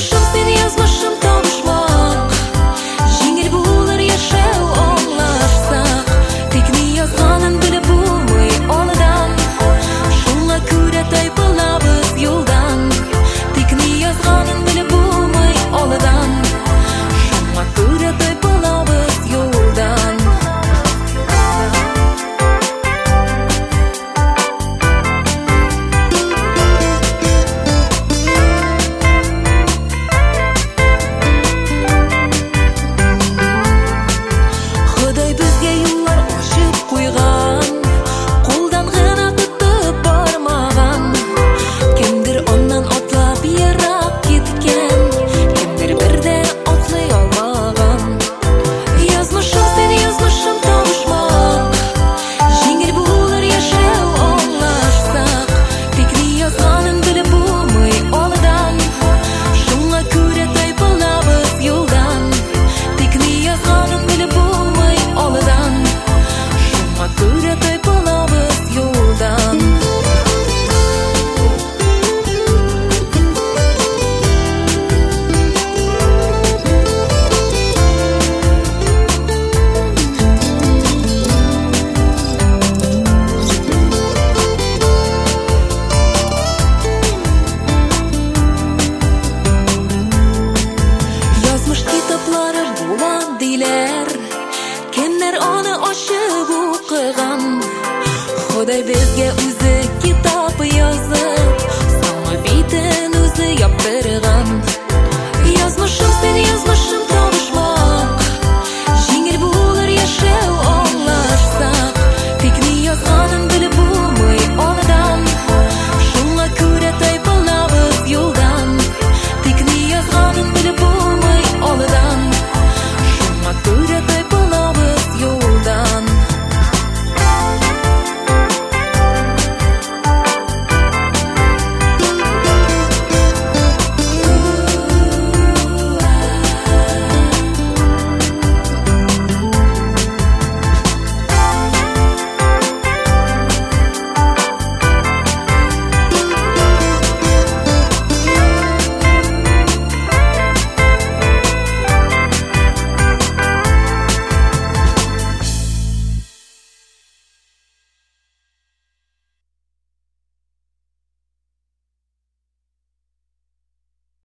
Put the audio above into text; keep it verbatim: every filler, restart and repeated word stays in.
Yazmışım seni yazmışım tanışmak. Жеңіл болар яшәү аңлашсак. Тик ни язганын белеп булмый алдан. Шуңа күрә тайпылабыз юлдан. Тик ни язганын белеп булмый алдан. Шуңа күрә тайпылабыз юлдан. Ходай безгә юллар ачып куйган, кулдан гына тотып бармаган. Кемдер аннан атлап ерак киткән, кемдер бердә атлый алмаган. Язмышым сені язмышым танышмак. Жеңіл булыр яшәү аңлашсак. Тик ни язганын белеп булмый алдан. Шуңа күрә тайпылабыз юлдан. Тик ни язганын белеп булмый алдан. Шуңа күрә тайпылабыз юлдан. Язмыш китаплары була диләр, кемнәр аны ачып укыган. Ходай безгә